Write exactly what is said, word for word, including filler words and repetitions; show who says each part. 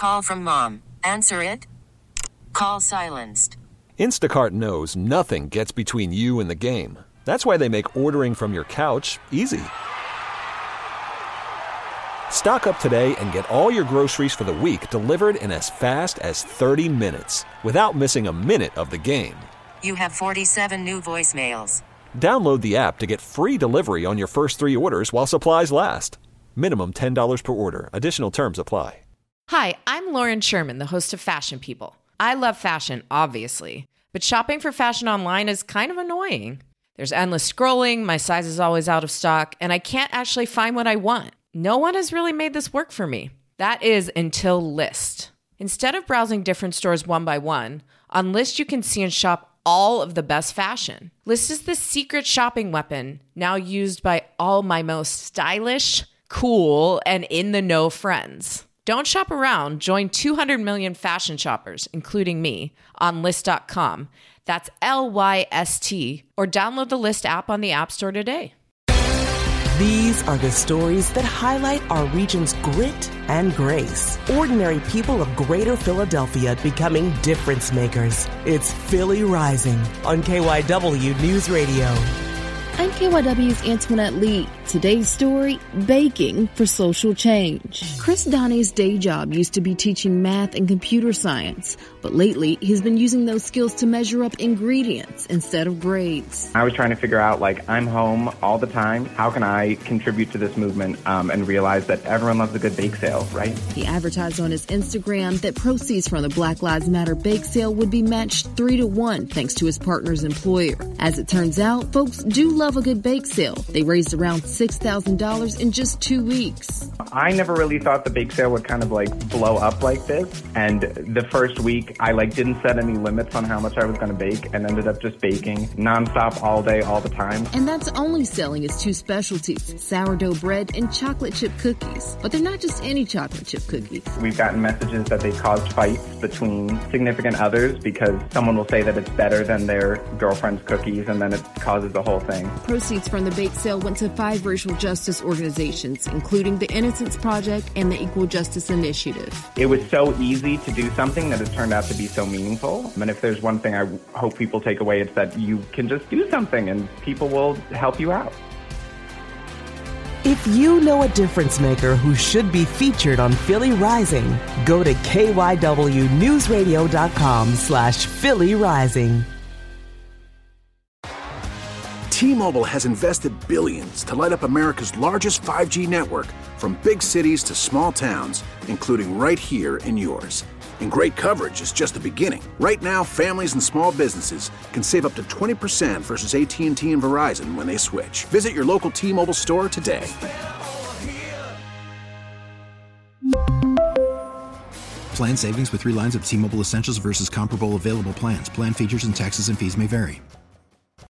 Speaker 1: call from mom. Answer it. Call silenced.
Speaker 2: Instacart knows nothing gets between you and the game. That's why they make ordering from your couch easy. Stock up today and get all your groceries for the week delivered in as fast as thirty minutes without missing a minute of the game.
Speaker 1: You have forty-seven new voicemails.
Speaker 2: Download the app to get free delivery on your first three orders while supplies last. Minimum ten dollars per order. Additional terms apply.
Speaker 3: Hi, I'm Lauren Sherman, the host of Fashion People. I love fashion, obviously, but shopping for fashion online is kind of annoying. There's endless scrolling, my size is always out of stock, and I can't actually find what I want. No one has really made this work for me. That is until Lyst. Instead of browsing different stores one by one, on Lyst you can see and shop all of the best fashion. Lyst is the secret shopping weapon now used by all my most stylish, cool, and in-the-know friends. Don't shop around. Join two hundred million fashion shoppers, including me, on Lyst dot com. That's L Y S T, or download the Lyst app on the App Store today.
Speaker 4: These are the stories that highlight our region's grit and grace. Ordinary people of Greater Philadelphia becoming difference makers. It's Philly Rising on K Y W News Radio.
Speaker 5: I'm K Y W's Antoinette Lee. Today's story, baking for social change. Chris Donnie's day job used to be teaching math and computer science, but lately he's been using those skills to measure up ingredients instead of grades.
Speaker 6: I was trying to figure out, like, I'm home all the time. How can I contribute to this movement um, and realize that everyone loves a good bake sale, right?
Speaker 5: He advertised on his Instagram that proceeds from the Black Lives Matter bake sale would be matched three to one thanks to his partner's employer. As it turns out, folks do love a good bake sale. They raised around six thousand dollars in just two weeks.
Speaker 6: I never really thought the bake sale would kind of like blow up like this. And the first week, I like didn't set any limits on how much I was going to bake and ended up just baking nonstop all day, all the time.
Speaker 5: And that's only selling his two specialties, sourdough bread and chocolate chip cookies. But they're not just any chocolate chip cookies.
Speaker 6: We've gotten messages that they caused fights between significant others because someone will say that it's better than their girlfriend's cookies, and then it causes the whole thing.
Speaker 5: Proceeds from the bake sale went to five racial justice organizations, including the Innocence Project and the Equal Justice Initiative.
Speaker 6: It was so easy to do something that has turned out to be so meaningful. And if there's one thing I hope people take away, it's that you can just do something and people will help you out.
Speaker 4: If you know a difference maker who should be featured on Philly Rising, go to K Y W news radio dot com slash Philly Rising.
Speaker 7: T-Mobile has invested billions to light up America's largest five G network, from big cities to small towns, including right here in yours. And great coverage is just the beginning. Right now, families and small businesses can save up to twenty percent versus A T and T and Verizon when they switch. Visit your local T-Mobile store today.
Speaker 8: Plan savings with three lines of T-Mobile Essentials versus comparable available plans. Plan features and taxes and fees may vary.